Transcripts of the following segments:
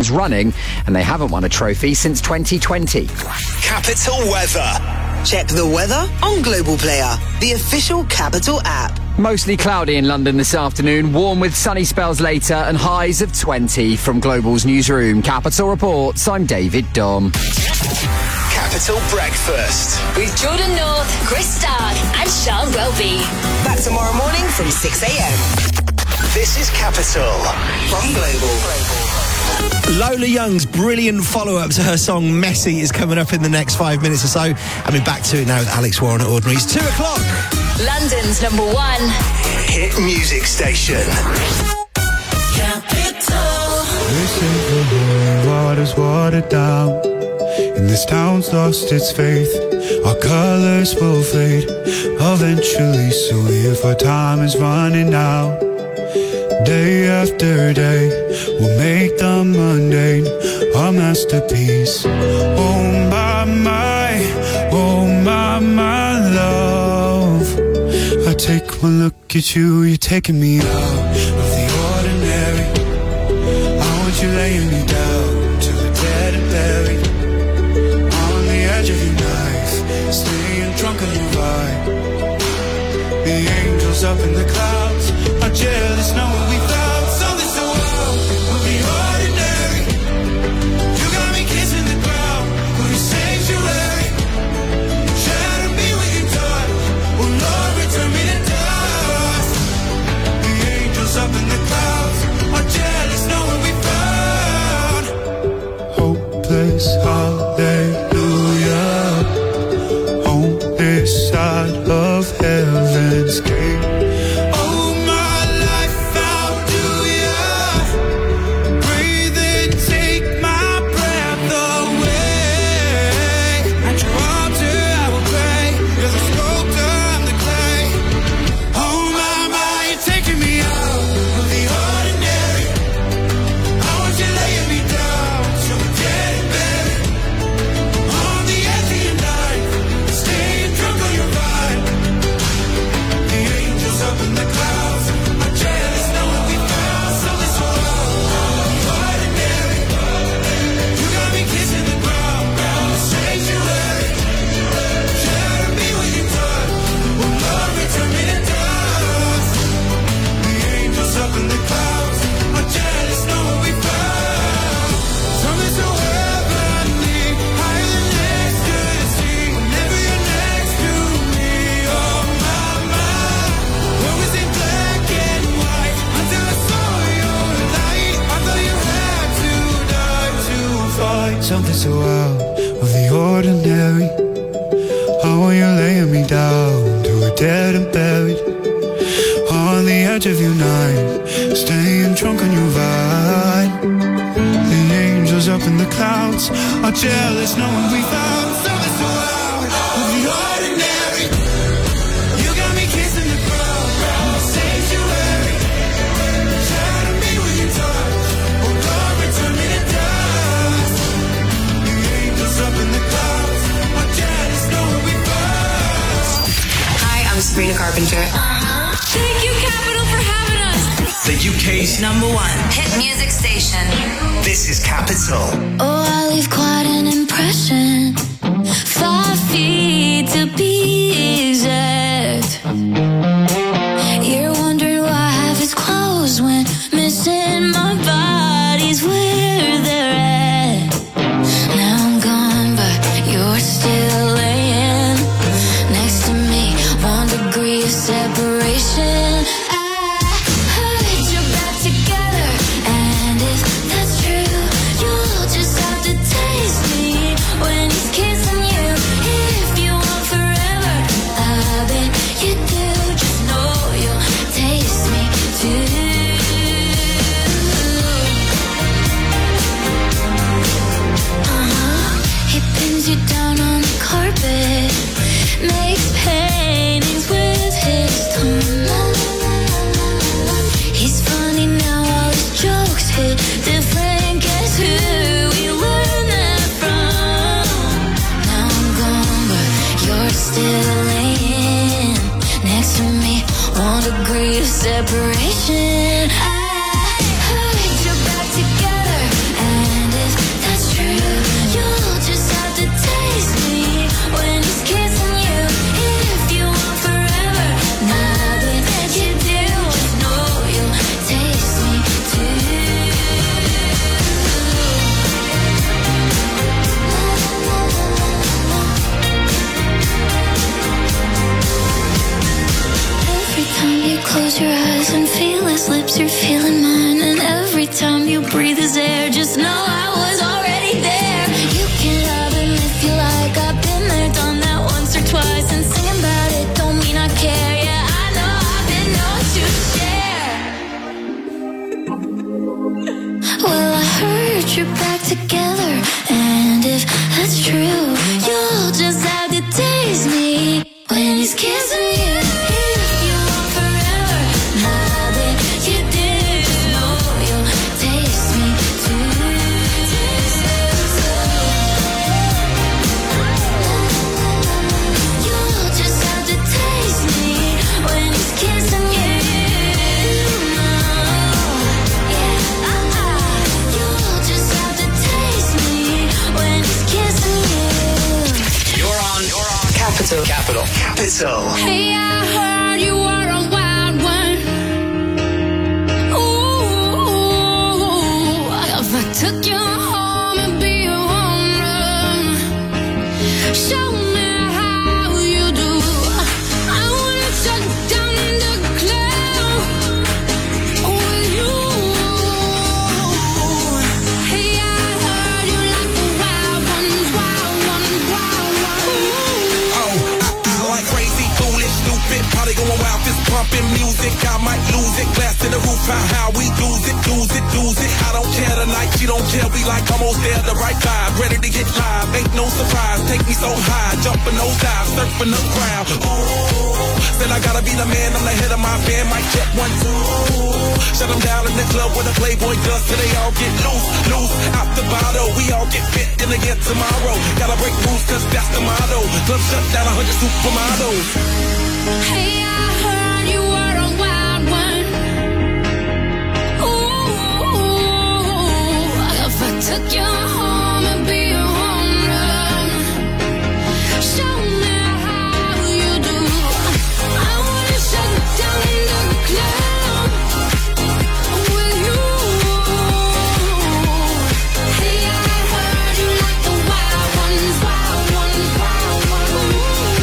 seasons running, and they haven't won a trophy since 2020. Capital Weather. Check the weather on Global Player, the official Capital app. Mostly cloudy in London this afternoon, warm with sunny spells later and highs of 20. From Global's newsroom, Capital Reports, I'm David Dom. Capital Breakfast. With Jordan North, Chris Stark and Sean Welby. Back tomorrow morning from 6 a.m. This is Capital from Global. Lola Young's brilliant follow-up to her song Messy is coming up in the next 5 minutes or so. And we're back to it now with Alex Warren at Ordinary. It's 2 o'clock. London's number one hit music station. Capital. This is the holy water's watered down, and this town's lost its faith. Our colors will fade eventually, so if our time is running out, day after day, we'll make the mundane our masterpiece. Oh my, love. I take one look at you, you're taking me out of the ordinary. I want you laying me down to the dead and buried, on the edge of your knife, staying drunk on your vibe. The angels up in the clouds are jealous knowing we found something so wild. We'll be ordinary. You got me kissing the ground, we'll be sanctuary. Shadow me when you're done. Oh Lord, return me to dust. The angels up in the clouds are jealous knowing we found hopeless hallelujah on this side of heaven's gate. Something so out of the ordinary. How are you laying me down to a dead and buried, on the edge of your night, staying drunk on your vibe. The angels up in the clouds are jealous knowing we found something so out of the ordinary. You got me kissing the ground, sanctuary. Shadow me when you touch. Oh God, return me to dust. Up in the clouds, I'm jealous knowing we found. Hi, I'm Sabrina Carpenter. Thank you, Capital, for having us. The UK's number one hit music station. This is Capital. Oh, I leave quite an impression. 5 feet to be exact. You're wondering why I have his clothes when missing my body's where they're at. Now I'm gone, but you're still laying next to me. 1 degree of separation. I heard you're back together, and if that's true, you'll just have to taste me when he's kissing you. If you want forever, I bet you do. Just know you'll taste me too. He pins you down on the carpet, makes paintings with his tongue. He's funny now, all his jokes hit different. Guess who we learned that from? Now I'm gone, but you're still laying next to me. 1 degree of separation. I heard you're back together, and just know I was already there. You can love him if you like. I've been there, done that once or twice, and singing about it don't mean I care. Yeah, I know I've been known to share. Well, I heard you're back together, and if that's true, you'll just have to taste me when he's kissing you. If you want forever, now that you did, just know you'll taste me too. You'll just have to taste me when he's kissing you. You'll just have to taste me when he's kissing you. You're on Capital. Hey, I heard you were a wild one. Ooh, if I took you home and be a home run, show me how you do. I wanna shut down the club with you. Hey, I heard you like the wild ones, wild ones, wild ones. Like crazy, foolish, stupid, party going wild, fist pumping music. I might lose it, glass to the roof, how we lose it. I don't care tonight, she don't care. We like almost there, the right vibe, ready to get live. Ain't no surprise, take me so high, jumping those dives, surfing the crowd. Ooh, said I gotta be the man, I'm the head of my band. Mic check 1, 2. Shut them down in the club where the Playboy does, till they all get loose out the bottle. We all get fit in again tomorrow. Gotta break rules, cause that's the motto. Club shut down 100 supermodels. Hey, I heard you were a wild one. Ooh, if I took you home and be a home run, show me how you do. I wanna shut down the club with you. Hey, I heard you like the wild ones, wild ones, wild ones.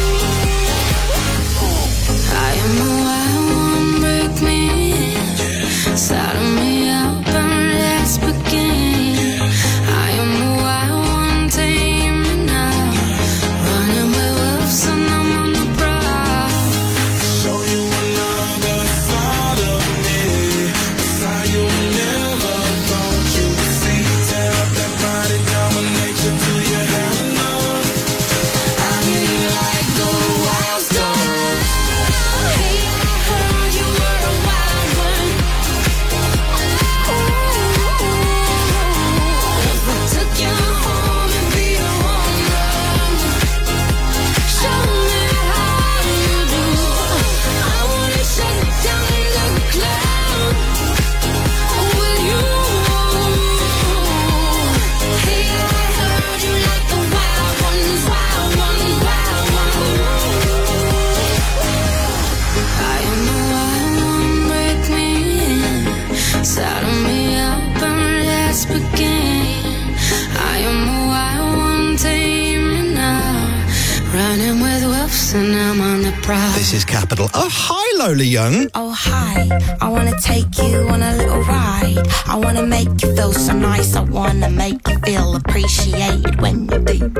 I am the wild one, break me in, saddle me up and let's begin. I am the wild one, tame me now, running with wolves and I'm on the prowl. Show you another side of me, a side you never thought you'd see. Tear up that body, dominate you till you have enough. I mean, like the wild stuff. Hey, I heard you were a wild one. Ooh, if I took you home and be a home run, show me how you do. I wanna shut down the club with you. Hey, I heard you like the wild ones, wild ones, wild ones. I am the wild one, break me in, saddle me up and let's begin. I am the wild one, tame me now, running with wolves and I'm on the prowl. This is Capital. Oh, hi, Lola Young. Oh, hi, I wanna take you on a little ride. I wanna make you feel so nice. I wanna make you feel appreciated when you deep.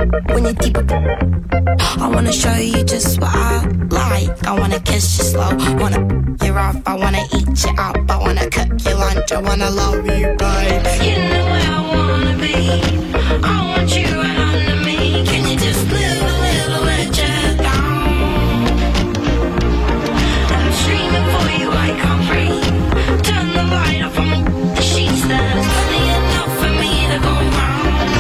I wanna show you just what I like. I wanna kiss you slow, wanna you off. I wanna eat you up, I wanna cook you lunch. I wanna love you, babe. You know where I wanna be. I want you right under me. Can you just live a little bit just down? I'm streaming for you, I can't breathe. Turn the light off on the sheets. There's plenty enough for me to go round.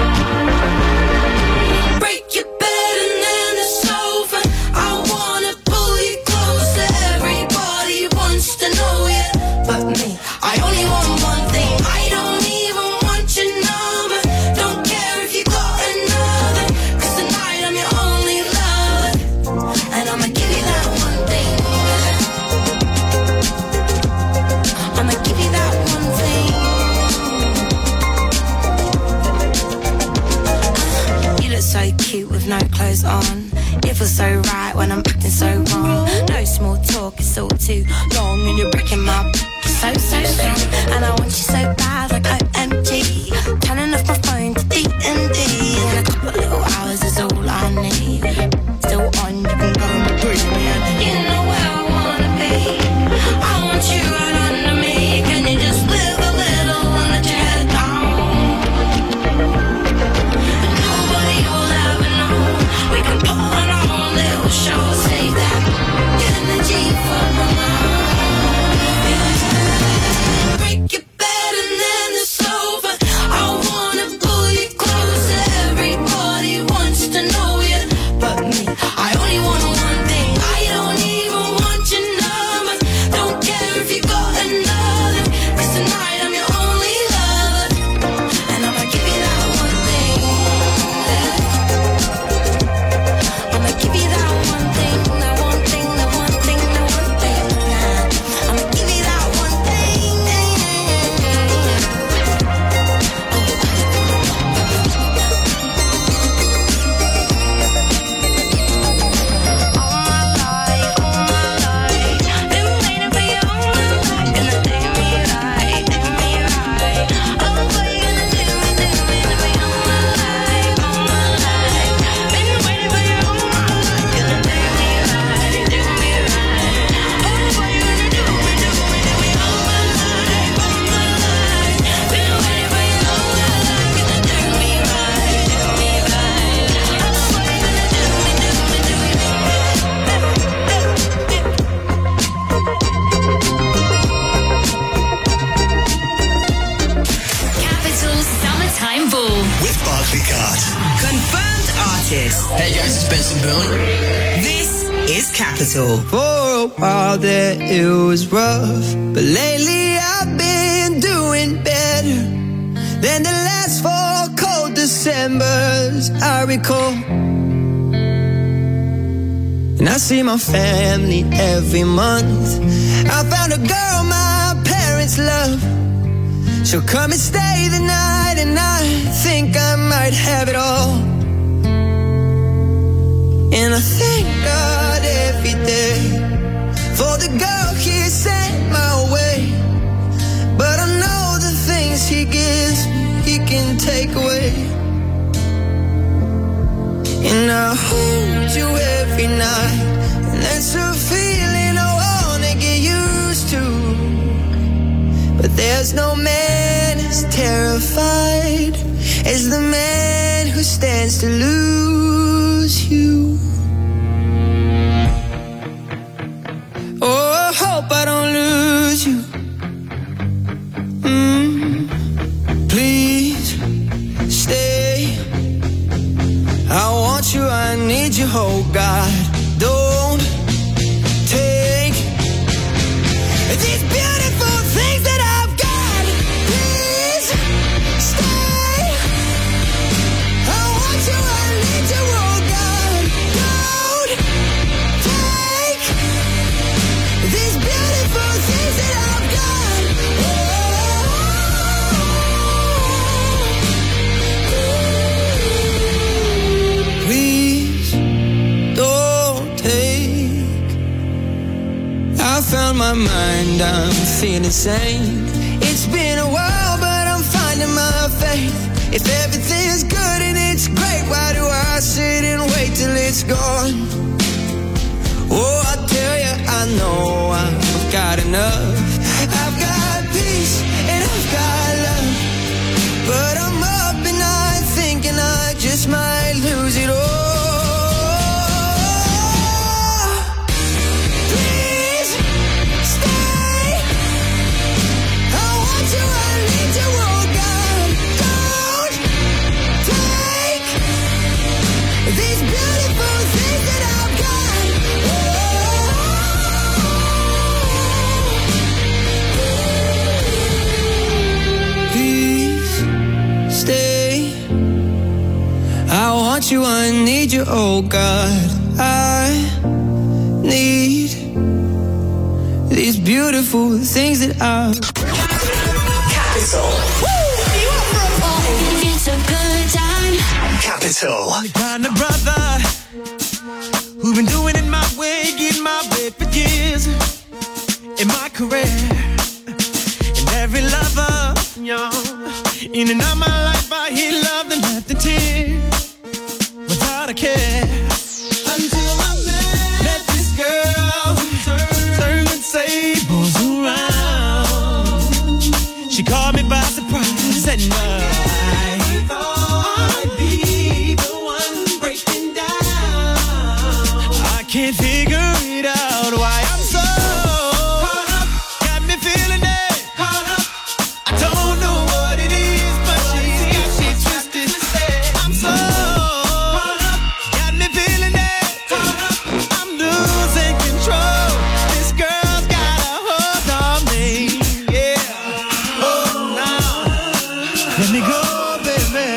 Break your bed and then the sofa. I wanna pull you closer. Everybody wants to know you, but me. I only want one thing. I don't even want your number. Don't care if you got another, 'cause tonight I'm your only lover, and I'ma give you that one thing. I'ma give you that one thing. You look so cute with no clothes on. It feels so right when I'm acting so wrong. No small talk, it's all too long, and you're breaking my so strong. And I want you so bad, like OMG. Picard. Confirmed artist. Hey guys, it's Benson Boone. This is Capital. For a while there it was rough, but lately I've been doing better than the last 4 cold Decembers I recall. And I see my family every month. I found a girl my parents love. She'll come and stay the night, and I think I might have it all. And I thank God every day for the girl He sent my way. But I know the things He gives me, He can take away. And I hold you every night, and that's a feeling I wanna get used to. But there's no man as terrified as the man who stands to lose you. Oh, I hope I don't lose you. Please stay. I want you, I need you, oh God. Don't take these beautiful things that I've got. Please stay. I want you, I need you, oh God. Don't take these beautiful things that I've got. Please don't take. I found my mind, I'm feeling sane. It's been a while, but I'm finding my faith. If everything's good and it's great, why do I sit and wait till it's gone? Oh, I tell you, I know I've got enough. I've got peace and I've got love. But I'm up and I'm thinking I just might lose it all. Please stay. I want you, I need you, oh God. Don't take these beautiful things that I've got. Please stay. I want you, I need you, oh God. I need these beautiful things that I've Capital. You up for a party? It's a good time. Capital. the kind of brother who've been doing it my way, getting my way for years in my career. And every lover, young, in and out my life, I hear love and laughed and tears without a care. Until I met this girl, turn tables around. She caught me by surprise at night. I'd be the one breaking down. I can't figure it out why I'm so caught up. Got me feeling it. Caught up. I don't know what it is, but she's got me twisted. I'm so caught up. Got me feeling it. Caught up. I'm losing control. This girl's got a hold on me. Yeah. Oh, now let me go, baby.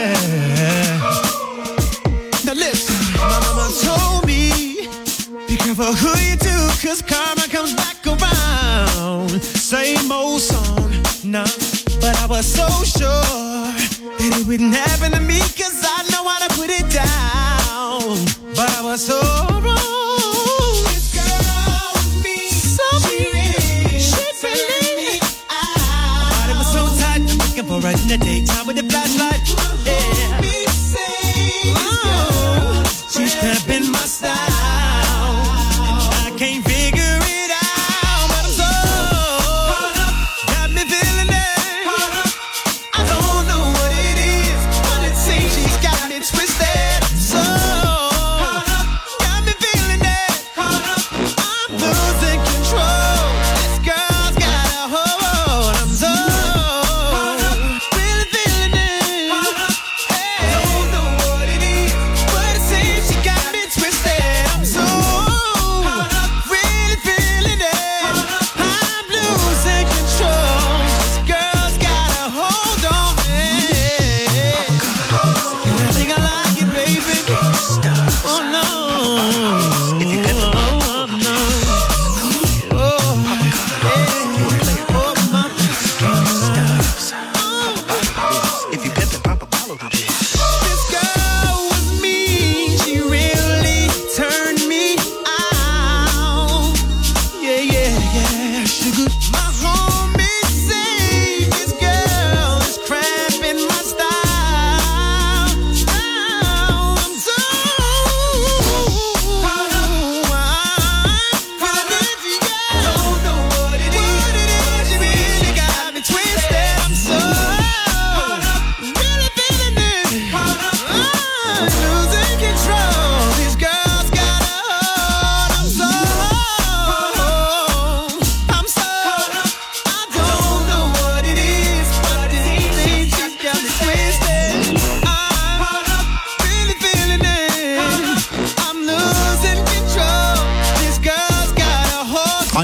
Now listen, my mama told me, be careful who you do, 'cause karma comes back around. Same old song, nah, but I was so sure that it wouldn't happen to me, 'cause I know how to put it down. But I was so wrong. This girl with me, so she really out. My body was so tight, I'm looking for her in the daytime with the flashlight. Yeah. Oh, she's cramping my style. I can't figure it out, but I'm so caught up. Got me feeling it. Caught up. I don't know what it is, but it seems she's got it twisted. So caught up. Got me feeling it. Caught up. I'm losing control. This girl's got a hold. I'm so caught up. Really feeling it.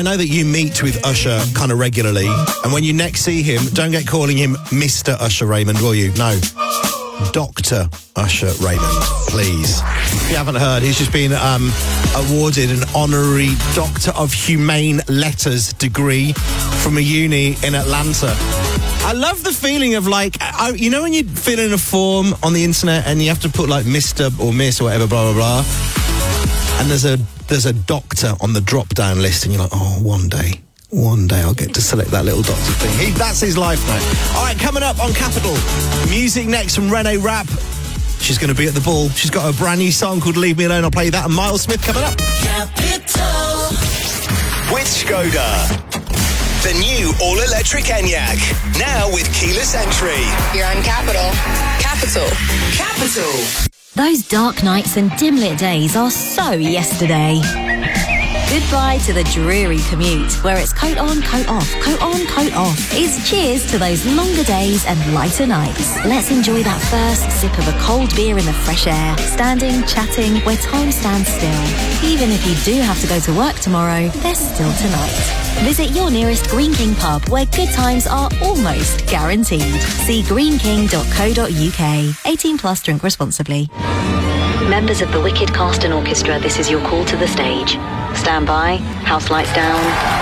know that you meet with Usher kind of regularly, and when you next see him, don't get calling him Mr. Usher Raymond, will you? No. Dr. Usher Raymond, please. If you haven't heard, he's just been awarded an honorary Doctor of Humane Letters degree from a uni in Atlanta. I love the feeling of like, you know when you fill in a form on the internet and you have to put like Mr. or Miss or whatever, blah, blah, blah, and there's a doctor on the drop-down list and you're like, oh, one day I'll get to select that little doctor thing. That's his life now. All right, coming up on Capital, music next from Renee Rapp. She's going to be at the ball. She's got a brand new song called Leave Me Alone. I'll play that. And Miles Smith coming up. Capital. With Skoda. The new all-electric Enyaq. Now with keyless entry. You're on Capital. Capital. Those dark nights and dim-lit days are so yesterday. Goodbye to the dreary commute, where it's coat on, coat off, coat on, coat off. It's cheers to those longer days and lighter nights. Let's enjoy that first sip of a cold beer in the fresh air, standing, chatting, where time stands still. Even if you do have to go to work tomorrow, there's still tonight. Visit your nearest Green King pub, where good times are almost guaranteed. See greenking.co.uk. 18 plus, drink responsibly. Members of the Wicked Cast and Orchestra, this is your call to the stage. Stand by, house lights down.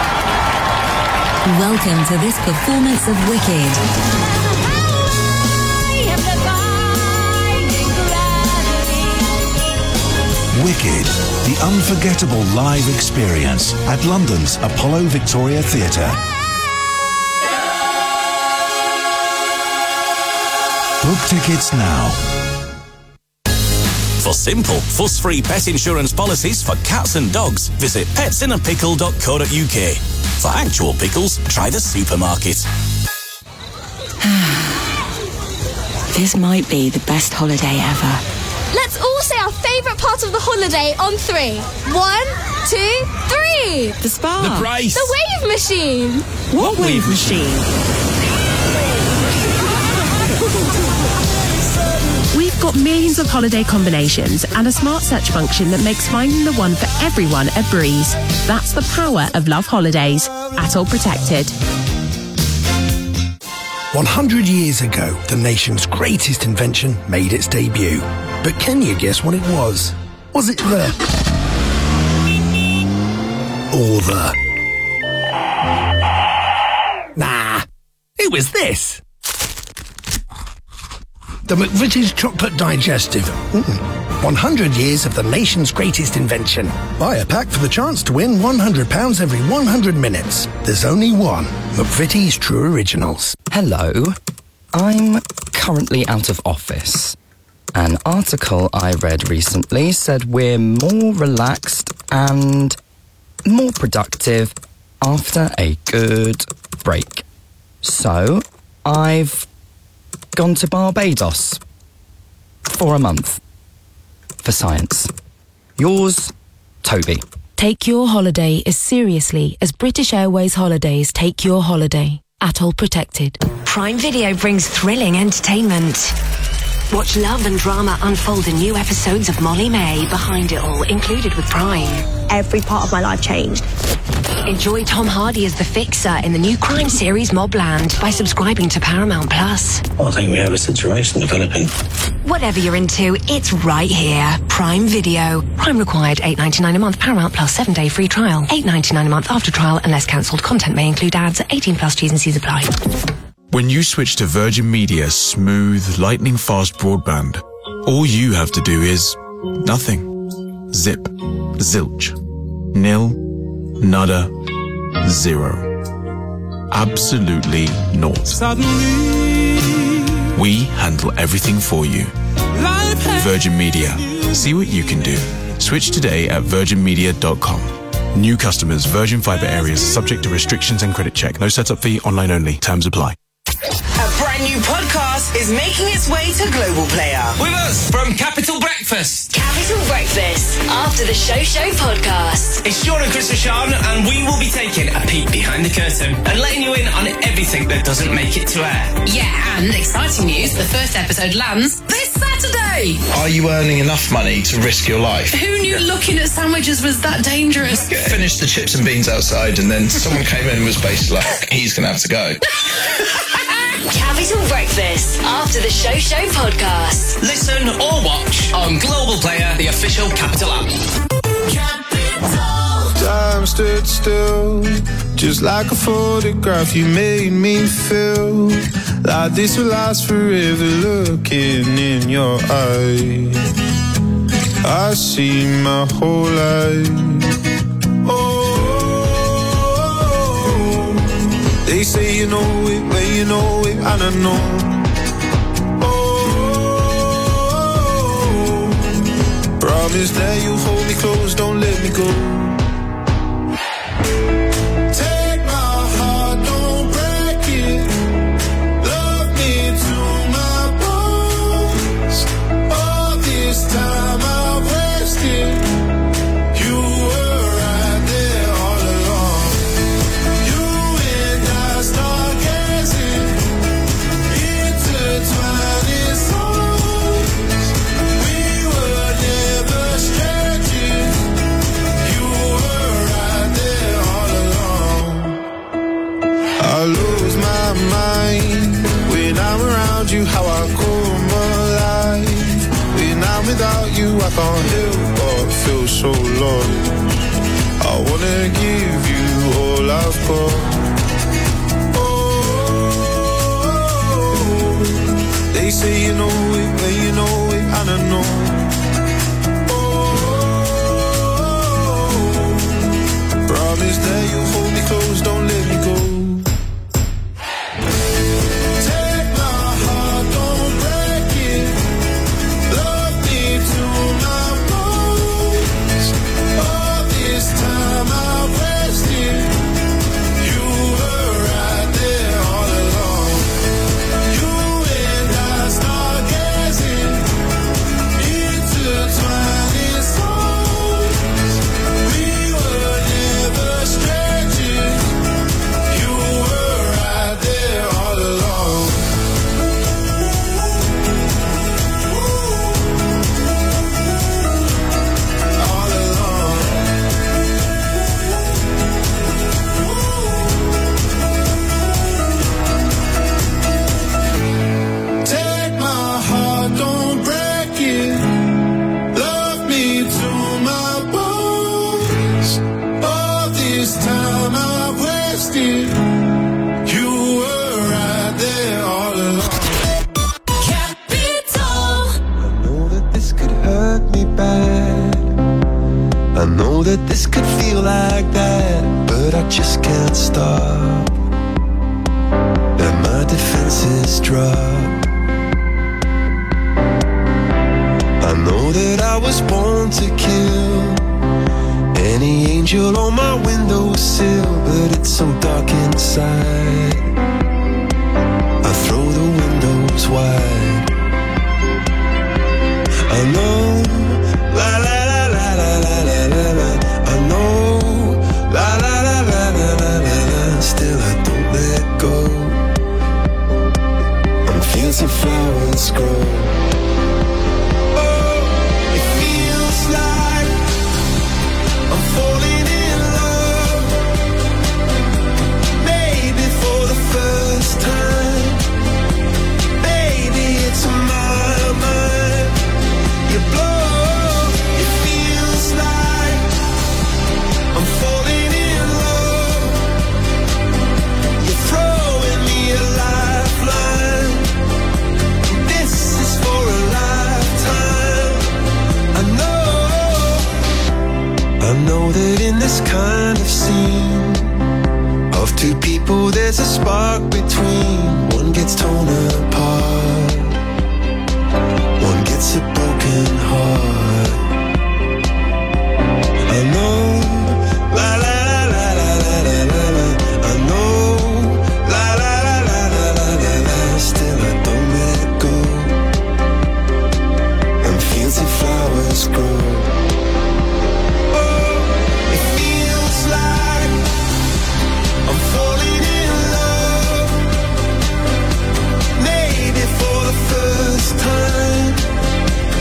Welcome to this performance of Wicked. Wicked, the unforgettable live experience at London's Apollo Victoria Theatre. Book tickets now. For simple, fuss-free pet insurance policies for cats and dogs, visit petsinnapickle.co.uk. For actual pickles, try the supermarket. This might be the best holiday ever. Let's all say our favourite part of the holiday on 3. 1, 2, 3. The spa. The price. The wave machine. What wave machine? We've got millions of holiday combinations and a smart search function that makes finding the one for everyone a breeze. That's the power of Love Holidays. Atoll Protected. 100 years ago, the nation's greatest invention made its debut. But can you guess what it was? Was it the... or the... Nah, it was this. The McVitie's Chocolate Digestive. 100 years of the nation's greatest invention. Buy a pack for the chance to win £100 every 100 minutes. There's only one. McVitie's True Originals. Hello. I'm currently out of office. An article I read recently said we're more relaxed and more productive after a good break. So, I've gone to Barbados for a month for science. Yours, Toby. Take your holiday as seriously as British Airways Holidays take your holiday. Atoll Protected. Prime Video brings thrilling entertainment. Watch love and drama unfold in new episodes of Molly May, Behind It All, included with Prime. Every part of my life changed. Enjoy Tom Hardy as the Fixer in the new crime series Mobland by subscribing to Paramount Plus. I think we have a situation developing. Whatever you're into, it's right here. Prime Video. Prime required $8.99 a month. Paramount Plus 7-day free trial. $8.99 a month after trial unless cancelled. Content may include ads. 18 plus T's and C's apply. When you switch to Virgin Media's smooth, lightning-fast broadband, all you have to do is nothing. Zip. Zilch. Nil. Nada. Zero. Absolutely naught. We handle everything for you. Virgin Media. See what you can do. Switch today at virginmedia.com. New customers, Virgin Fibre areas, subject to restrictions and credit check. No setup fee, online only. Terms apply. A brand new podcast is making its way to Global Player. With us from Capital Breakfast. Capital Breakfast, after the Show podcast. It's Sean and Chris Rashan, and we will be taking a peek behind the curtain and letting you in on everything that doesn't make it to air. Yeah, and exciting news, the first episode lands this Saturday. Great. Are you earning enough money to risk your life? Who knew looking at sandwiches was that dangerous? Finished the chips and beans outside, and then someone came in and was basically like, he's going to have to go. Capital Breakfast after the Show podcast. Listen or watch on Global Player, the official Capital app. Time stood still, just like a photograph. You made me feel like this will last forever. Looking in your eyes, I see my whole life. Oh, they say you know it, when you know it, I don't know. Oh, promise that you'll hold me close, don't let me go. How I come alive when I'm without you, I can't help but feel so lost. I wanna give you all I've got. Oh, they say you know it, when you know it, and I know. Oh, promise that you'll hold me close, don't let me go. This could feel like that, but I just can't stop. And my defenses drop. I know that I was born to kill any angel on my windowsill, but it's so dark inside. I throw the windows wide. I know, la la la la la la la la. I know, la la la la la la la la. Still I don't let go. I'm fields of flowers grow. Oh, it feels like I'm falling in love. Maybe for the first time. Baby, it's on my mind. You blow. It feels like I'm falling in love. You're throwing me a lifeline. This is for a lifetime. I know that in this kind of scene of two people there's a spark between. One gets torn apart, one gets a broken heart. I know, la la la la la la la la. I know, la la la la la la la la. Still I don't let go. And fields of flowers grow. Oh, it feels like I'm falling in love. Maybe for the first time.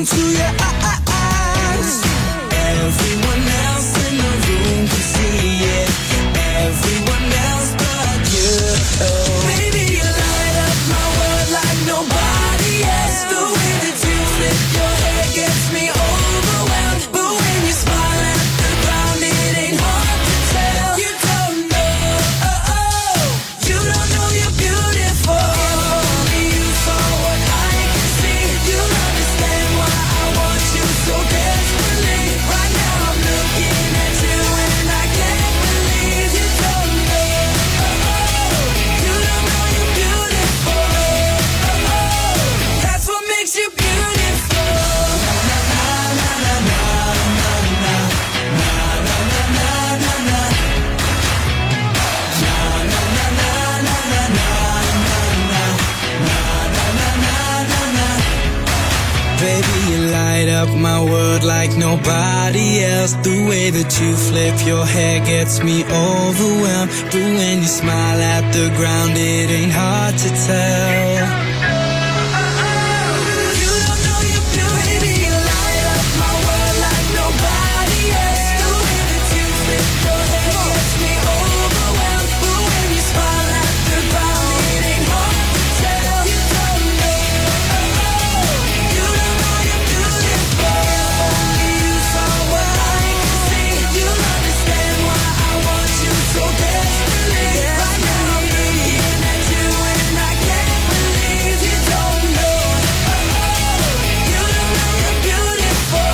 into your eyes. Everyone else in the room can see it. Everyone else but you. Baby, you light up my world like nobody else. The way that you flip your hair gets me overwhelmed. But when you smile at the ground, it ain't hard to tell. You don't know, you don't know you're beautiful. Only you saw what I can see. You'll understand why I want you so desperately. Right now I'm looking at you and I can't believe you don't know. You don't know you're beautiful. That's what makes you beautiful. Baby, you light up my world like nobody else. The way that you flip your hair gets me overwhelmed. But when you smile at the ground, it ain't hard to tell. You don't know you're beautiful. Baby, you light up my world like nobody else. The way that you flip your hair gets me overwhelmed. But when you smile at the ground, it ain't hard to tell. You don't know. You don't know you're beautiful. Only you saw what I can see. You'll understand why I want you so desperately. Right now I'm looking at you and I can't believe you don't know. You don't know you're beautiful.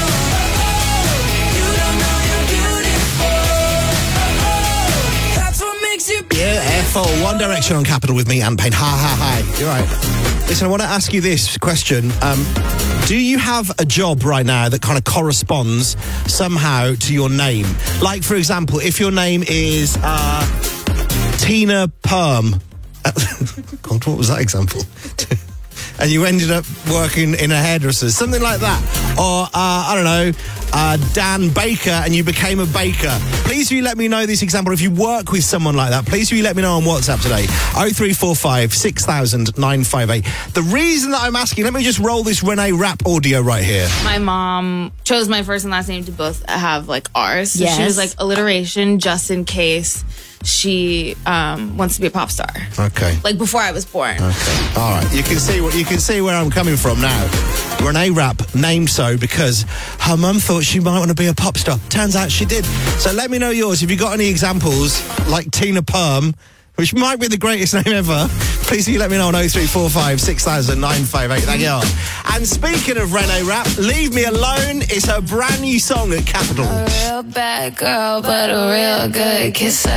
You don't know you're beautiful. That's what makes you Beautiful. One Direction on Capital with me and Payne. Hi. You're right. Listen, I want to ask you this question. Do you have a job right now that kind of corresponds somehow to your name? Like, for example, if your name is Tina Perm. God, what was that example? And you ended up working in a hairdresser, something like that. Or, I don't know, Dan Baker, and you became a baker. Please will you let me know this example. If you work with someone like that, please will you let me know on WhatsApp today. 0345 6000 958. The reason that I'm asking, let me just roll this Renee Rapp audio right here. My mom chose my first and last name to both have, like, R's. So Yes. she was like, alliteration, just in case she wants to be a pop star. Okay. Like, before I was born. Okay. All right. You can see where I'm coming from now. Renee Rapp named so because her mum thought she might want to be a pop star. Turns out she did. So let me know yours. If you got any examples like Tina Perm, which might be the greatest name ever, please do let me know on 0345 6000 958. Thank you. And speaking of Renee Rapp, Leave Me Alone is her brand new song at Capital. A real bad girl, but a real good kisser.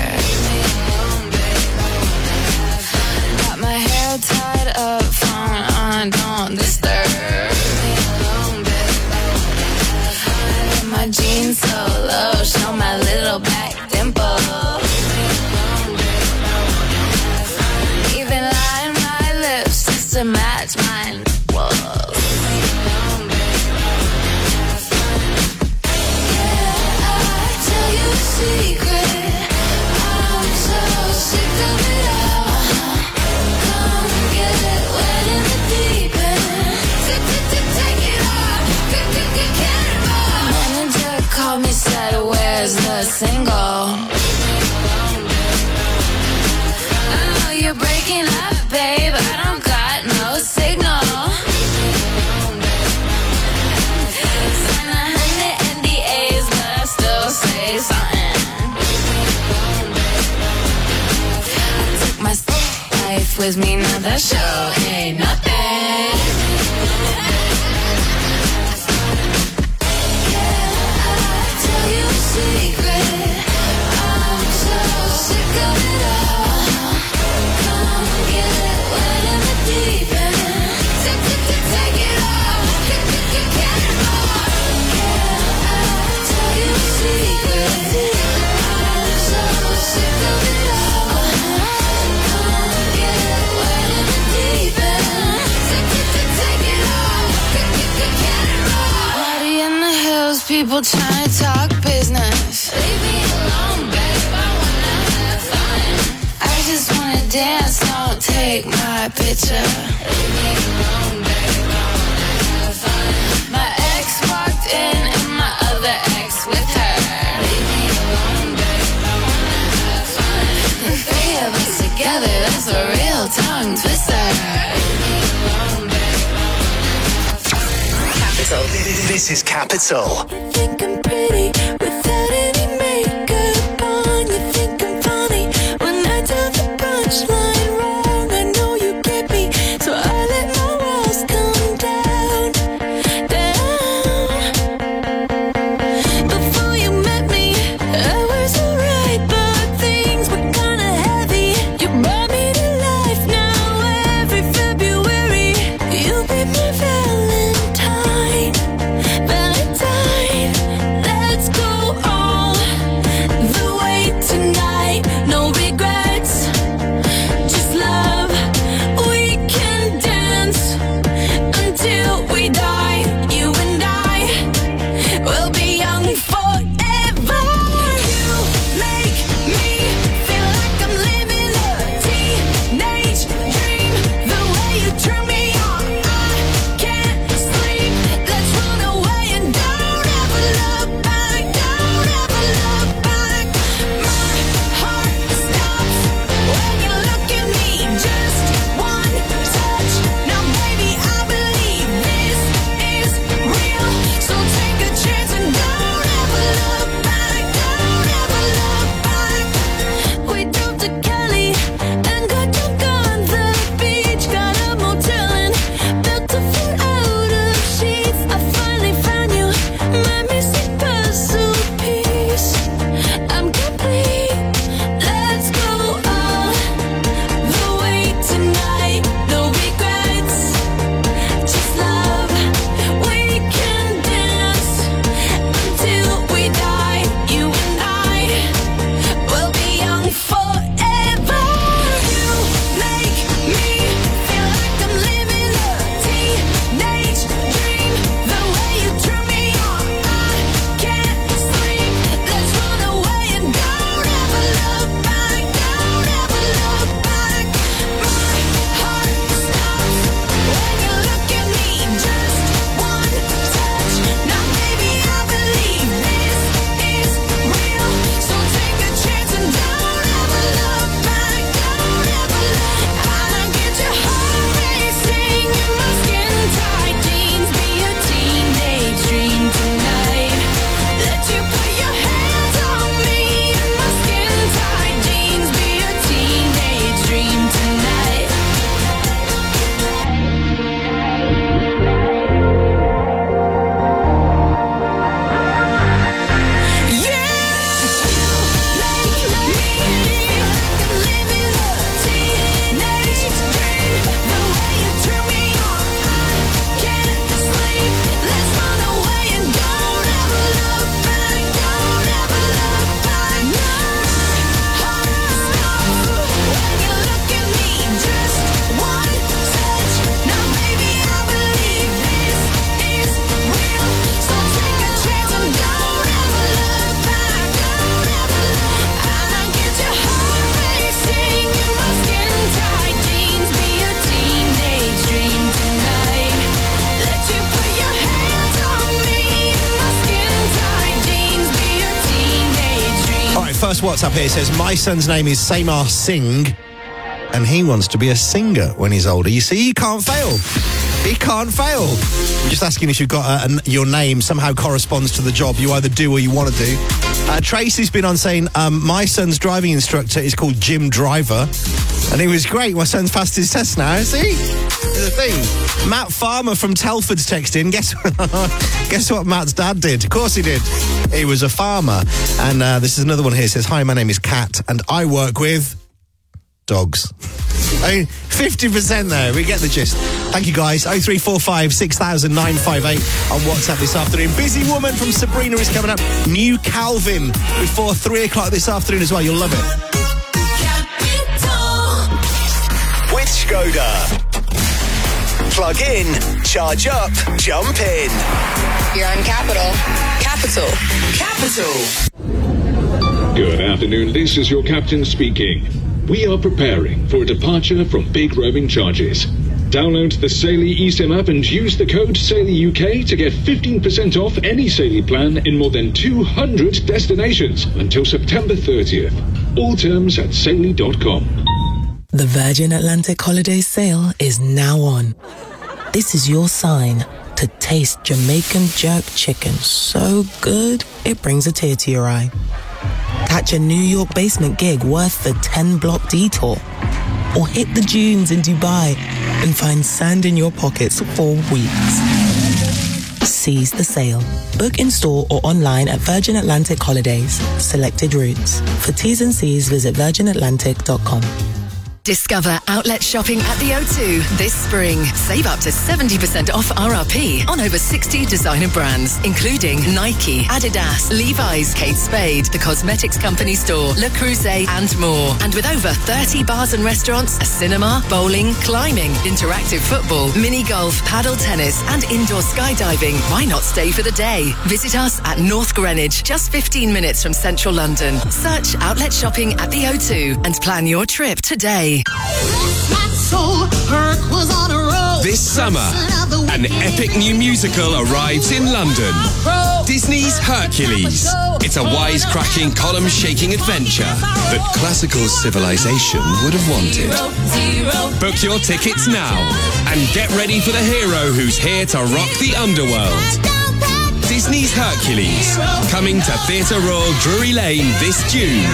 Got my hair tied up, phone on, don't disturb. My jeans so low, show my little back dimple. Even line my lips just to match mine. Whoa. Secret, I'm so sick of it all. Come get wet in the deep end. Take it off, cannonball. Manager called me, said, where's the single? Oh, you're breaking up, babe. I don't got no signal. Sign 100 NDAs, but I still say something. My life with me, now that show ain't nothing. Yeah, I tell you a secret, I'm so sick of it all. Come get wet in the deep end. Take it off, cannonball. Yeah, I tell you a secret, I'm so sick of it all. People trying to talk business. Leave me alone, babe. I wanna have fun. I just wanna dance, don't take my picture. Leave me alone, babe. I wanna have fun. That's a real tongue twister. Capital. This is Capital. You think I'm pretty without any makeup on. You think I'm funny when I tell the punchline wrong. I know you get me, so I let my walls come down, down. Before you met me, I was alright, but things were kinda heavy. You brought me to life now. Every February, you'll be my Valentine. Let's go all the way tonight. No regrets, just love. We can dance until we die. You and I will be young forever. You make me feel like I'm living a teenage dream. The way you turn me on, I can't sleep. Let's run away and don't ever look back. Don't ever look back. My heart stops when you look at me. Just one touch. Now baby, I believe this is real. So take a chance and don't ever look back. Don't ever look back. We drove to Cali and got drunk on the beach. Got a motel and built a fort out of sheets. I finally found you, my missing puzzle piece. I'm complete. Let's go all the way tonight. No regrets, just love. We can dance until we die. You and I will be young forever. You make me feel like I'm living a teenage dream. The way you turn me on, I can't sleep. Let's run away and don't ever look back. Don't ever look back. My heart stops when you look at me. Just one touch. Now baby, I believe this is real. So take a chance and don't ever look back. Don't ever look. I get your heart racing in my skin tight jeans. Be a teenage dream tonight. Let you put your hands on me in my skin tight jeans. Be a teenage dream tonight. First WhatsApp here says, my son's name is Samar Singh and he wants to be a singer when he's older. You see, he can't fail. He can't fail. I'm just asking if you've got your name somehow corresponds to the job you either do or you want to do. Tracy's been on saying, my son's driving instructor is called Jim Driver and he was great. My son's passed his test now. See? There's a thing. Matt Farmer from Telford's texted in. Guess what Matt's dad did? Of course he did. He was a farmer. And this is another one here. It says, hi, my name is Kat and I work with dogs. I mean, 50% there. We get the gist. Thank you, guys. 0345 6000 958 on WhatsApp this afternoon. Busy Woman from Sabrina is coming up. New Calvin before 3 o'clock this afternoon as well. You'll love it. With Skoda. Plug in, charge up, jump in. You're on Capital. Good afternoon, this is your captain speaking. We are preparing for a departure from big roaming charges. Download the Saily eSIM app and use the code SAILYUK to get 15% off any Saily plan in more than 200 destinations until September 30th. All terms at saily.com. The Virgin Atlantic Holidays sale is now on. This is your sign to taste Jamaican jerk chicken so good it brings a tear to your eye. Catch a New York basement gig worth the 10-block detour. Or hit the dunes in Dubai and find sand in your pockets for weeks. Seize the sale. Book in store or online at Virgin Atlantic Holidays. Selected routes. For T's and C's, visit virginatlantic.com. Discover outlet shopping at the O2 this spring. Save up to 70% off RRP on over 60 designer brands, including Nike, Adidas, Levi's, Kate Spade, The Cosmetics Company Store, Le Creuset, and more. And with over 30 bars and restaurants, a cinema, bowling, climbing, interactive football, mini golf, paddle tennis, and indoor skydiving, why not stay for the day? Visit us at North Greenwich, just 15 minutes from central London. Search outlet shopping at the O2 and plan your trip today. This summer, an epic new musical arrives in London. Disney's Hercules. It's a wisecracking, column-shaking adventure that classical civilization would have wanted. Book your tickets now and get ready for the hero who's here to rock the underworld. Disney's Hercules, coming to Theatre Royal Drury Lane this June.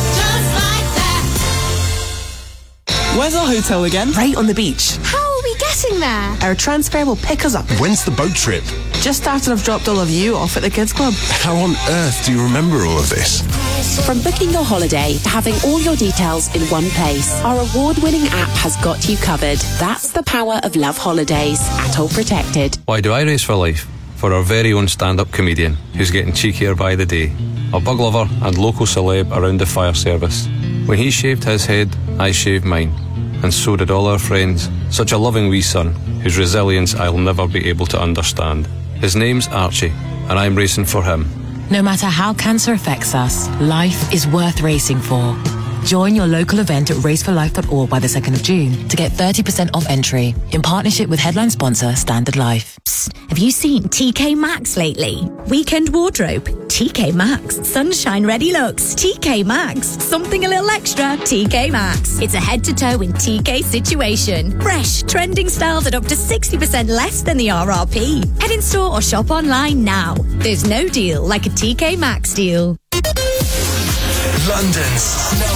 Where's our hotel again? Right on the beach. How are we getting there? Our transfer will pick us up. When's the boat trip? Just after I've dropped all of you off at the kids' club. How on earth do you remember all of this? From booking your holiday to having all your details in one place, our award-winning app has got you covered. That's the power of Love Holidays. Atoll Protected. Why do I race for life? For our very own stand-up comedian, who's getting cheekier by the day. A bug lover and local celeb around the fire service. When he shaved his head, I shaved mine. And so did all our friends. Such a loving wee son, whose resilience I'll never be able to understand. His name's Archie, and I'm racing for him. No matter how cancer affects us, life is worth racing for. Join your local event at raceforlife.org by the 2nd of June to get 30% off entry in partnership with headline sponsor Standard Life. Psst, have you seen TK Maxx lately? Weekend wardrobe, TK Maxx. Sunshine ready looks, TK Maxx. Something a little extra, TK Maxx. It's a head-to-toe in TK situation. Fresh, trending styles at up to 60% less than the RRP. Head in store or shop online now. There's no deal like a TK Maxx deal. London's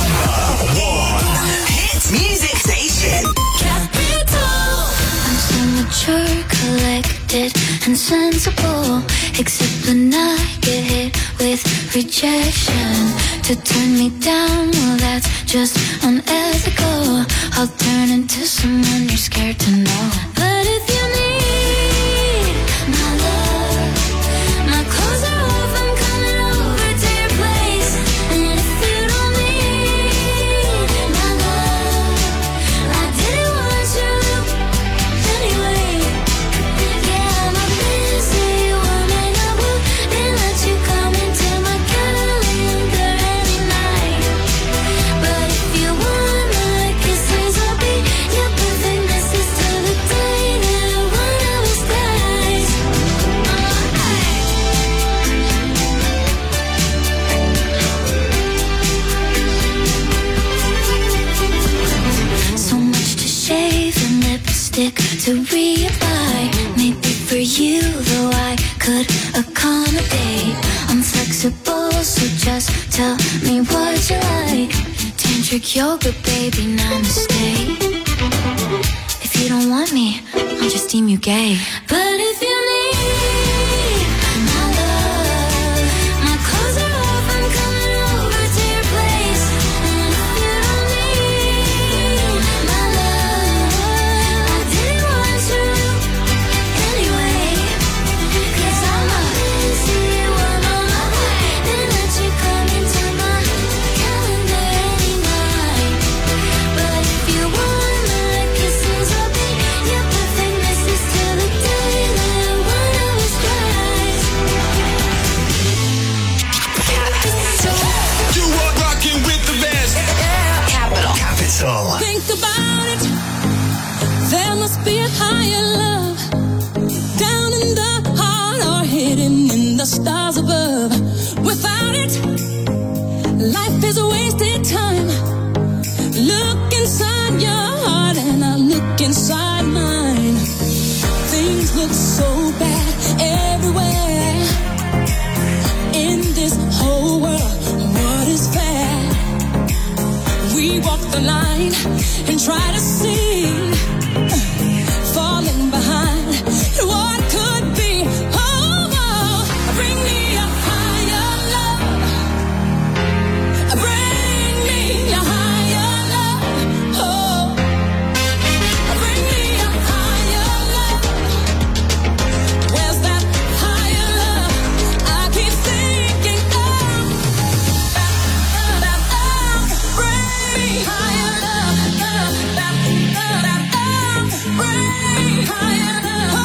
#1 hit music station. Capital. I'm so mature, collected, and sensible. Except when I get hit with rejection. To turn me down, well, that's just unethical. I'll turn into someone you're scared to know. But if you need my love, my clothes are off, I'm coming over to your place. And if you don't need my love, I didn't want you anyway. Yeah, I'm a busy woman, I wouldn't let you come into my calendar any night. But if you want my kisses, I'll be your perfect missus till the day that one of us dies. So much to shave and lipstick to reapply. Maybe for you, though, I could accommodate. I'm flexible, so just tell me what you like. Tantric yoga, baby, namaste. If you don't want me, I'll just deem you gay. But if you need my love, my clothes are off, I'm coming over to your place. And if you don't need my love, I didn't want you anyway. 'Cause I'm a busy woman, I wouldn't let you come into my calendar any night. But if you want my kisses, I'll be your perfect missus till the day that one of us dies. You are rocking with the best. Capital. Think about it. There must be a higher love down in the heart or hidden in the stars above. Without it, life is a wasted time. Look inside so bad everywhere in this whole world. What is fair? We walk the line and try to see, falling behind what could be. Oh, bring me a higher love. Bring me a higher love. Oh, bring me a higher love. Where's that higher love? I keep thinking of. Bring me higher love. Bring me higher love.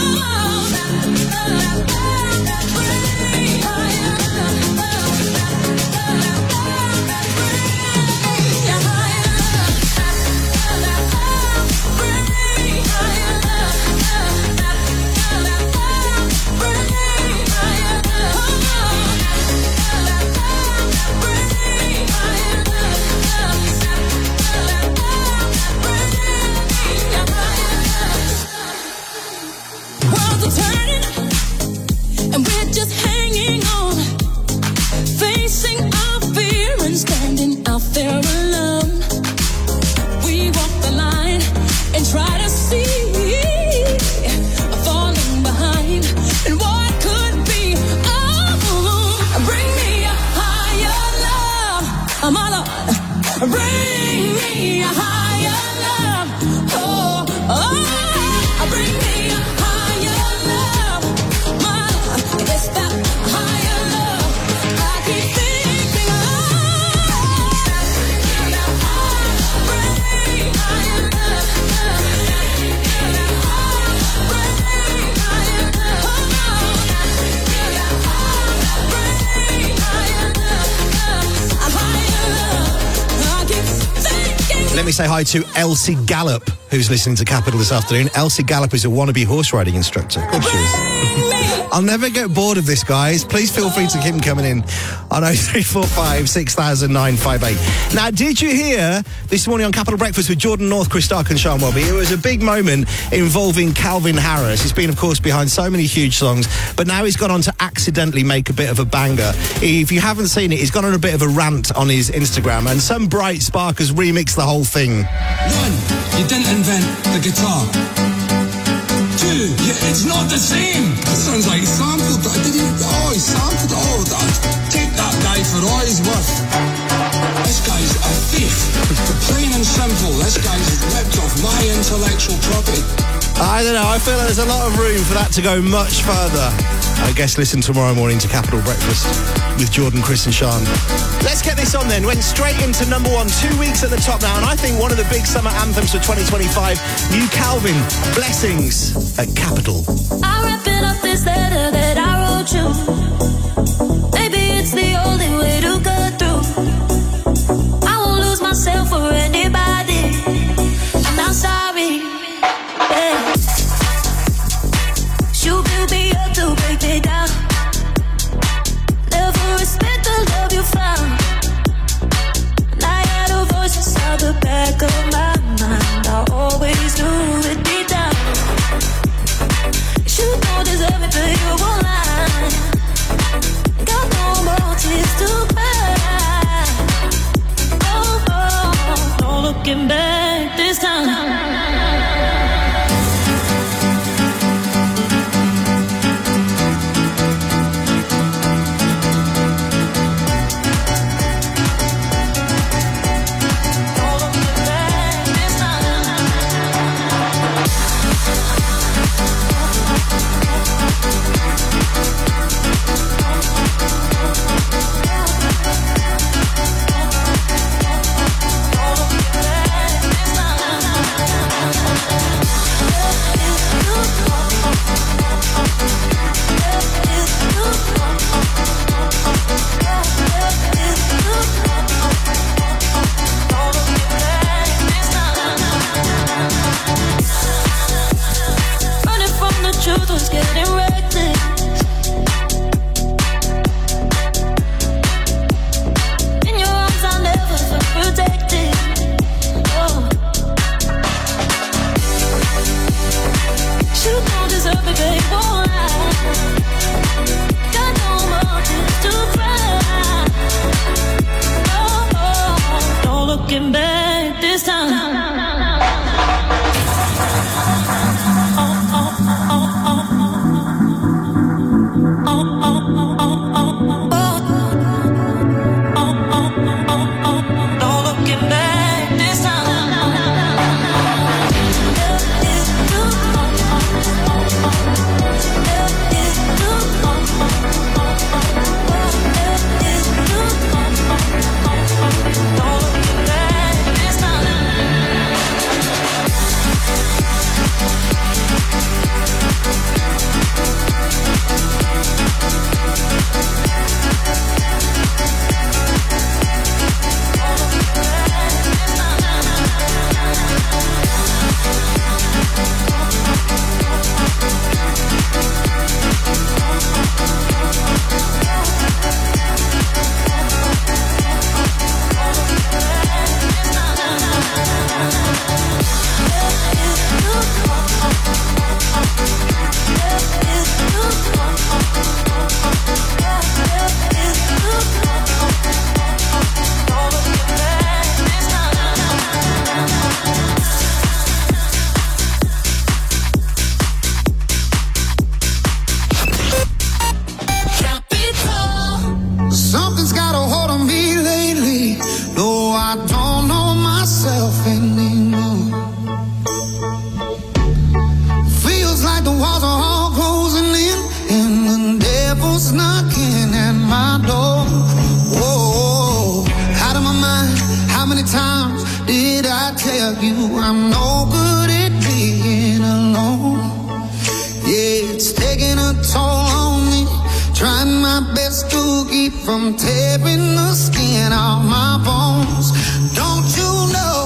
Worlds are turning, and we're just hanging on, facing our fear and standing out there alone. We walk the line and try to see, falling behind, and what could be. Oh, bring me a higher love, my Lord. Bring me a higher love. Oh, bring me a higher love, my Lord. It's that higher love I keep thinking of. Bring me higher love. Bring me higher love. Bring me higher love. Higher love I keep thinking. Let me say hi to Elsie Gallop, who's listening to Capital this afternoon. Elsie Gallop is a wannabe horse riding instructor. Of course she is. I'll never get bored of this, guys. Please feel free to keep them coming in on 0345 6,958. Now, did you hear this morning on Capital Breakfast with Jordan North, Chris Stark and Sean Welby? It was a big moment involving Calvin Harris. He's been, of course, behind so many huge songs, but now he's gone on to accidentally make a bit of a banger. If you haven't seen it, he's gone on a bit of a rant on his Instagram, and some bright spark has remixed the whole thing. 1, you didn't invent the guitar. 2, it's not the same. That sounds like he sampled, but I didn't. Oh, he sampled. Oh, take that guy for all he's worth. This guy's a thief. Plain and simple, this guy's ripped off my intellectual property. I don't know, I feel like there's a lot of room for that to go much further. I guess listen tomorrow morning to Capital Breakfast with Jordan, Chris and Sean. Let's get this on then. Went straight into number 1, 2 weeks at the top now, and I think one of the big summer anthems for 2025, new Calvin, Blessings at Capital. I'm wrapping up this letter that I wrote you. Maybe it's the only way to get through. I won't lose myself for anybody. I'm not sorry. Yeah. You build me up to break me down. Never respect the love you found. And I had a voice inside the back of my mind. I always knew it deep down. You don't deserve it, but you won't lie. devil's knocking at my door. Whoa, out of my mind. How many times did I tell you I'm no good at being alone? Yeah, it's taking a toll on me. Trying my best to keep from tearing the skin off my bones. Don't you know?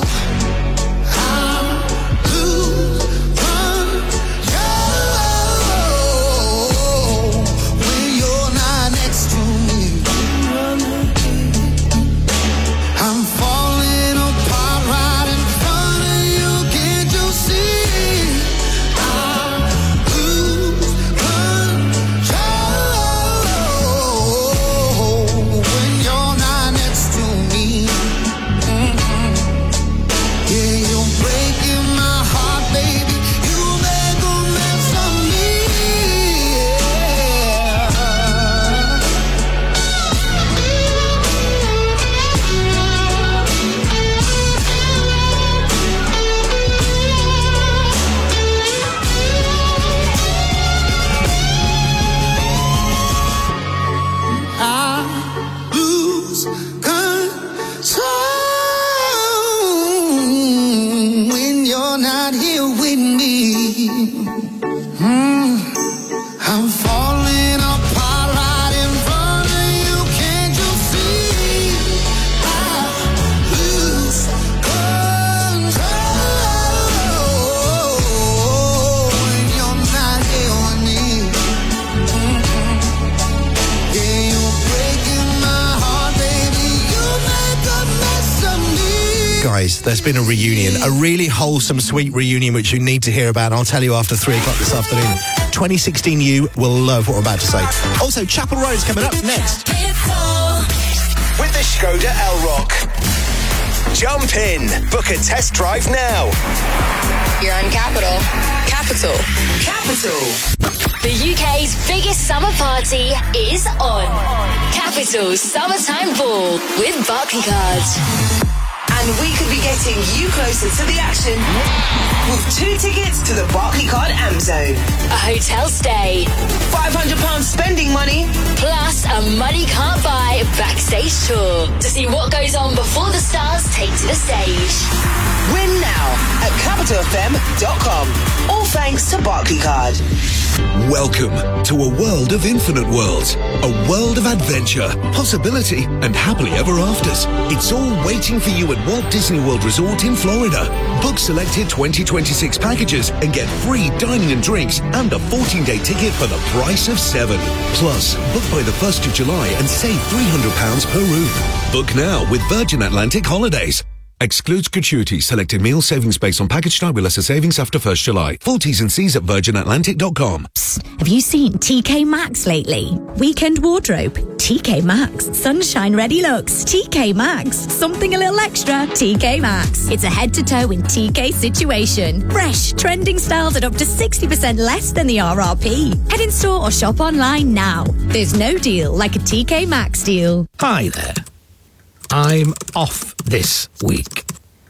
There's been a reunion, a really wholesome, sweet reunion, which you need to hear about. I'll tell you after 3 o'clock this afternoon. 2016 you will love what we're about to say. Also, Chapel Road's coming up next. With the Skoda Elrock. Jump in. Book a test drive now. You're on Capital. Capital. The UK's biggest summer party is on. Capital Summertime Ball with Barclaycard. And we could be getting you closer to the action with 2 tickets to the Barclaycard Am Zone. A hotel stay. £500 spending money. Plus a money can't buy backstage tour to see what goes on before the stars take to the stage. Win now at capitalfm.com. All thanks to Barclaycard. Welcome to a world of infinite worlds, a world of adventure, possibility, and happily ever afters. It's all waiting for you at Walt Disney World Resort in Florida. Book selected 2026 packages and get free dining and drinks and a 14-day ticket for the price of 7. Plus, book by the 1st of July and save £300 per room. Book now with Virgin Atlantic Holidays. Excludes gratuities. Selected meal savings based on package type with lesser savings after 1st July. Full T's and C's at virginatlantic.com. Have you seen TK Maxx lately? Weekend wardrobe, TK Maxx. Sunshine ready looks, TK Maxx. Something a little extra, TK Maxx. It's a head-to-toe in TK situation. Fresh, trending styles at up to 60% less than the RRP. Head in store or shop online now. There's no deal like a TK Maxx deal. Hi there. I'm off this week.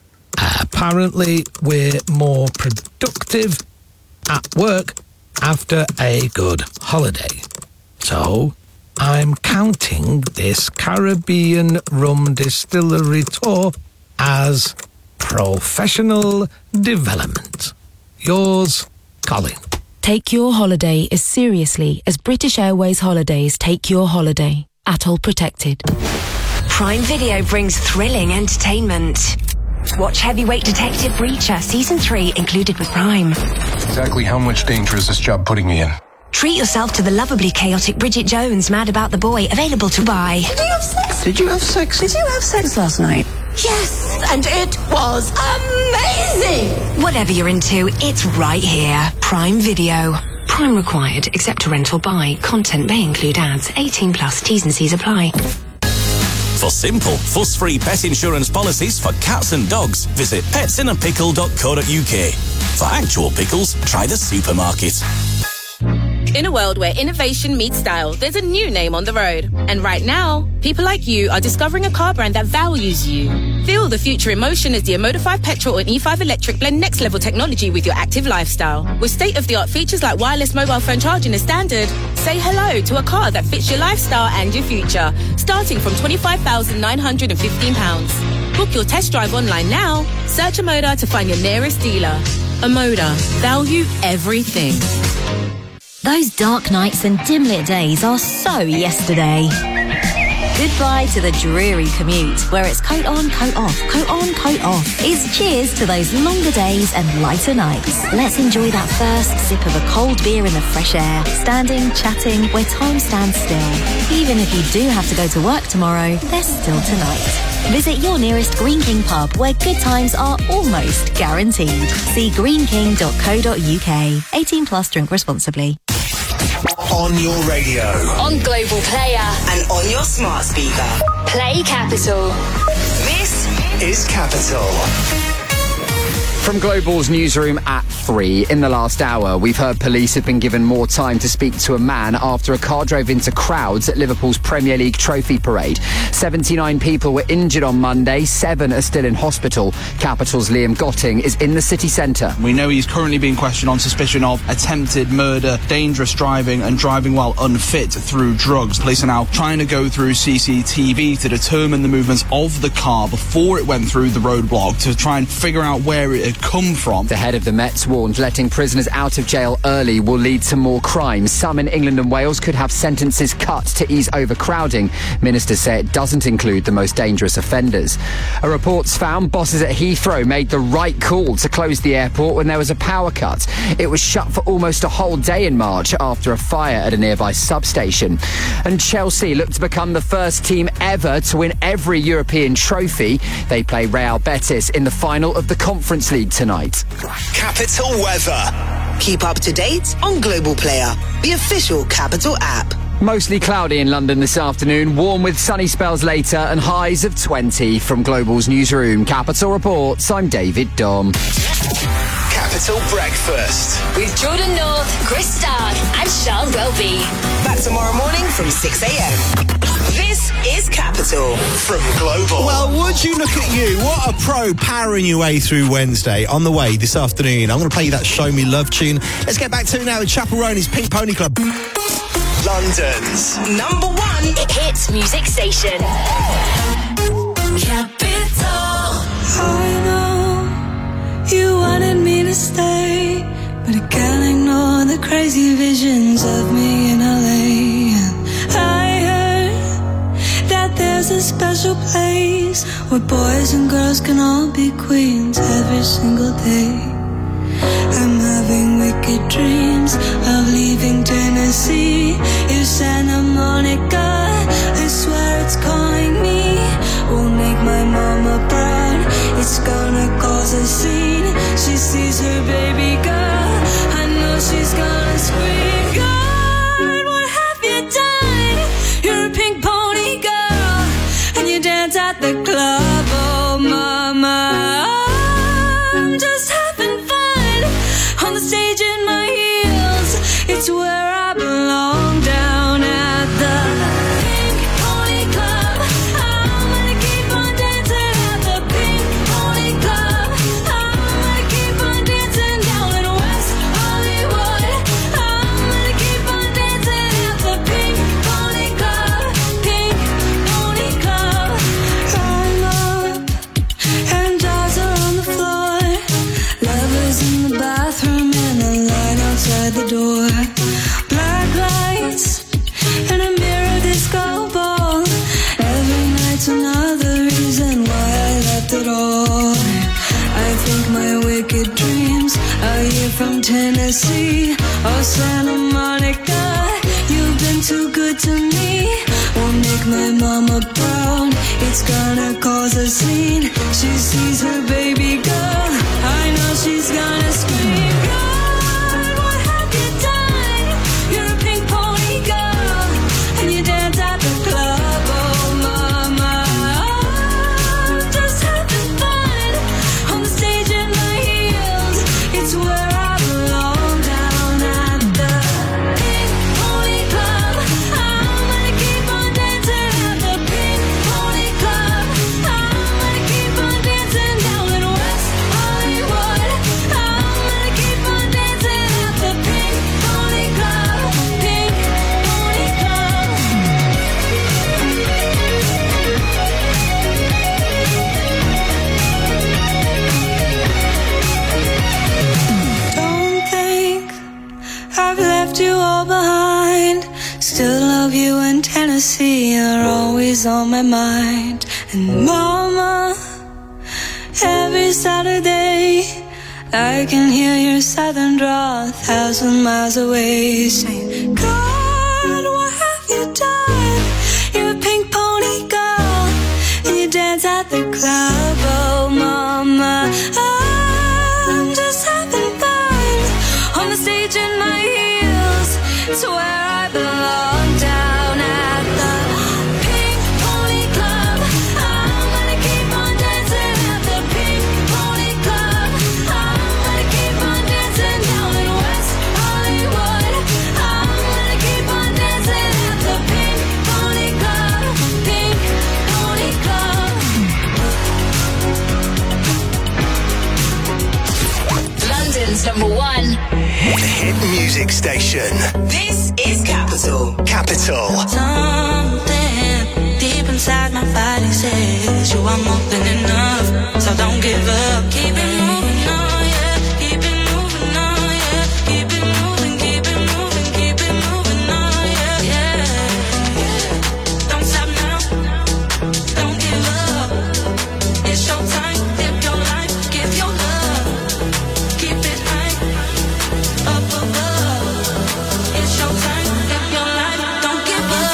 Apparently, we're more productive at work after a good holiday. So, I'm counting this Caribbean rum distillery tour as professional development. Yours, Colin. Take your holiday as seriously as British Airways Holidays take your holiday. Atoll protected. Prime Video brings thrilling entertainment. Watch Heavyweight Detective Breacher Season 3 included with Prime. Exactly how much danger is this job putting me in? Treat yourself to the lovably chaotic Bridget Jones Mad About the Boy, available to buy. Did you have sex? Did you have sex last night? Yes, and it was amazing! Whatever you're into, it's right here. Prime Video. Prime required, except to rent or buy. Content may include ads. 18 plus, T's and C's apply. For simple, fuss-free pet insurance policies for cats and dogs, visit petsinnapickle.co.uk. For actual pickles, try the supermarket. In a world where innovation meets style, there's a new name on the road. And right now, people like you are discovering a car brand that values you. Feel the future in motion as the Emoda 5 petrol and E5 electric blend next level technology with your active lifestyle. With state-of-the-art features like wireless mobile phone charging as standard, say hello to a car that fits your lifestyle and your future, starting from £25,915. Book your test drive online now. Search Emoda to find your nearest dealer. Emoda. Value everything. Those dark nights and dim-lit days are so yesterday. Goodbye to the dreary commute, where it's coat on, coat off, coat on, coat off. It's cheers to those longer days and lighter nights. Let's enjoy that first sip of a cold beer in the fresh air, standing, chatting, where time stands still. Even if you do have to go to work tomorrow, there's still tonight. Visit your nearest Green King pub, where good times are almost guaranteed. See greenking.co.uk. 18 plus, drink responsibly. On your radio. On Global Player. And on your smart speaker. Play Capital. This is Capital. From Global's newsroom at 3, in the last hour, we've heard police have been given more time to speak to a man after a car drove into crowds at Liverpool's Premier League trophy parade. 79 people were injured on Monday, 7 are still in hospital. Capital's Liam Gotting is in the city centre. We know he's currently being questioned on suspicion of attempted murder, dangerous driving and driving while unfit through drugs. Police are now trying to go through CCTV to determine the movements of the car before it went through the roadblock to try and figure out where it had come from. The head of the Mets warned letting prisoners out of jail early will lead to more crime. Some in England and Wales could have sentences cut to ease overcrowding. Ministers say it doesn't include the most dangerous offenders. A report's found bosses at Heathrow made the right call to close the airport when there was a power cut. It was shut for almost a whole day in March after a fire at a nearby substation. And Chelsea look to become the first team ever to win every European trophy. They play Real Betis in the final of the Conference League tonight. Capital weather. Keep up to date on Global Player, the official Capital app. Mostly cloudy in London this afternoon, warm with sunny spells later and highs of 20. From Global's newsroom, Capital Reports, I'm David Dom. Capital Breakfast. With Jordan North, Chris Stark and Sean Welby. Back tomorrow morning from 6 a.m. This is Capital. From Global. Well, would you look at you? What a pro powering your way through Wednesday. On the way this afternoon, I'm going to play you that Show Me Love tune. Let's get back to it now with Chapel Roney's Pink Pony Club. London's #1 hits music station. Capital. I know you wanted me to stay, but I can't ignore the crazy visions of me in LA. I heard that there's a special place where boys and girls can all be queens every single day. I'm having wicked dreams of leaving Tennessee. If Santa Monica, I swear it's calling me. Will make my mama proud. It's gonna cause a scene. She sees her baby girl. I know she's gonna scream. God, what have you done? You're a pink pony girl, and you dance at the club. Oh, mama, I'm just having fun on the stage in my heels. It's where I belong, down at the Pink Pony Club. I'm gonna keep on dancing at the Pink Pony Club. I'm gonna keep on dancing down in West Hollywood. I'm gonna keep on dancing at the Pink Pony Club. Pink Pony Club. I'm up and dolls are on the floor. Lovers in the bathroom and a line outside the door. Black lights and a mirror disco ball. Every night's another reason why I left it all. I think my wicked dreams are here from Tennessee. Oh, Santa Monica, you've been too good to me. Won't make my mama proud. It's gonna cause a scene. She sees her baby girl. I know she's gonna scream. God, what have you done? You're a pink pony girl, and you dance at the club. Oh, mama, I'm just having fun on the stage in my heels. It's where I belong, down at the Pink you and Tennessee are always on my mind. And mama, every Saturday I can hear your southern drawl 1,000 miles away, saying, God, what have you done? You're a pink pony girl, and you dance at the club. Oh mama, I'm just having fun on the stage in my heels. It's where I belong, down at the Pink Pony Club. I'm gonna keep on dancing at the Pink Pony Club. I'm gonna keep on dancing down in West Hollywood. I'm gonna keep on dancing at the Pink Pony Club. Pink Pony Club. London's #1 hit music station. This is Capital. Capital. Something deep inside my body says you are more than enough, so don't give up. Keep it moving on, yeah. Keep it moving on, yeah. Keep it moving, keep it moving, keep it moving on, yeah. Yeah. Don't stop now. Don't give up. It's your time. Live your life. Give your love. Keep it high. Up above. It's your time. Live your life. Don't give up.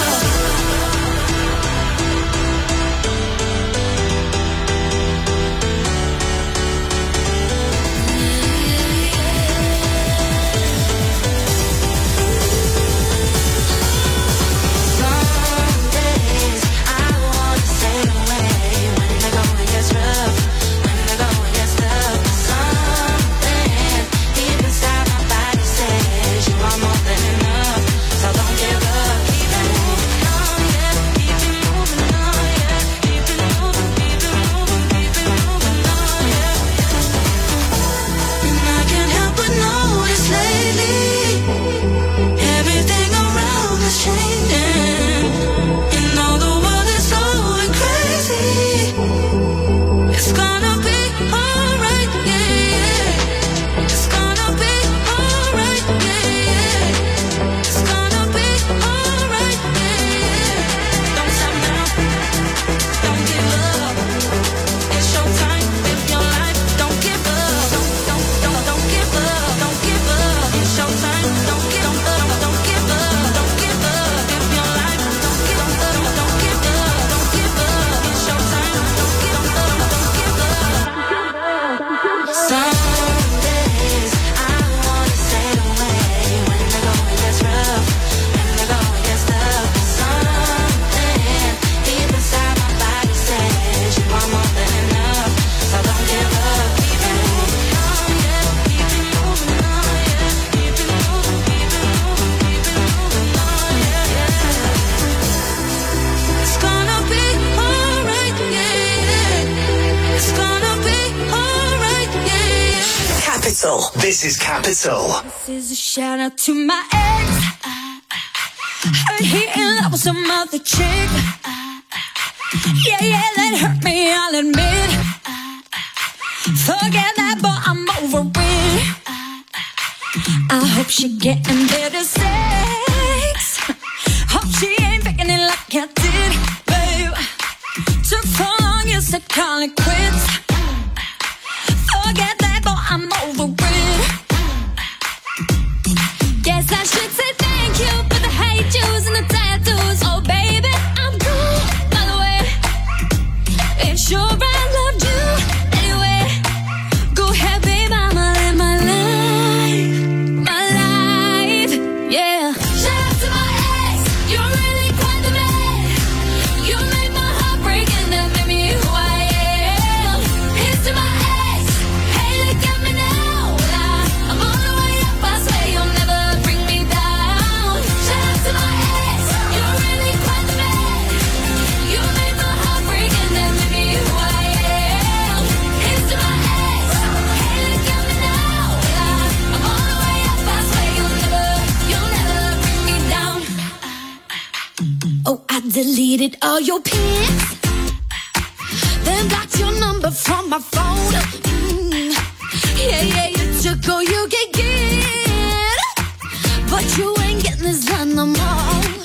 This is Capital. This is a shout out to my ex. Heard he in love with some other chick. Yeah, that hurt me, I'll admit. Forget that, but I'm over it. I hope she getting better sex. Hope she ain't faking it like I did, babe. Took so long, you said call it quits. Forget that, but I'm over it. Guess I should say thank you for the hate juice and the tattoos. Oh baby, I'm cool, by the way. It's sure I loved you anyway. Go ahead, babe, I'ma live my life. My life, yeah. Shout out to my ex, you're really quite the man. You made my heart break and that made me who I am. Here's to my ex, hey look at me now. I'm on the way up, I swear you'll never bring me down. Shout out to my ex, you're really quite the man. You made my heart break and that made me who I am. Here's to my ex, hey look at me now. I'm on the way up, I swear you'll never bring me down. Oh, I deleted all your pics, then blocked your number from my phone. Yeah, you took all you could get, but you ain't getting this done no more.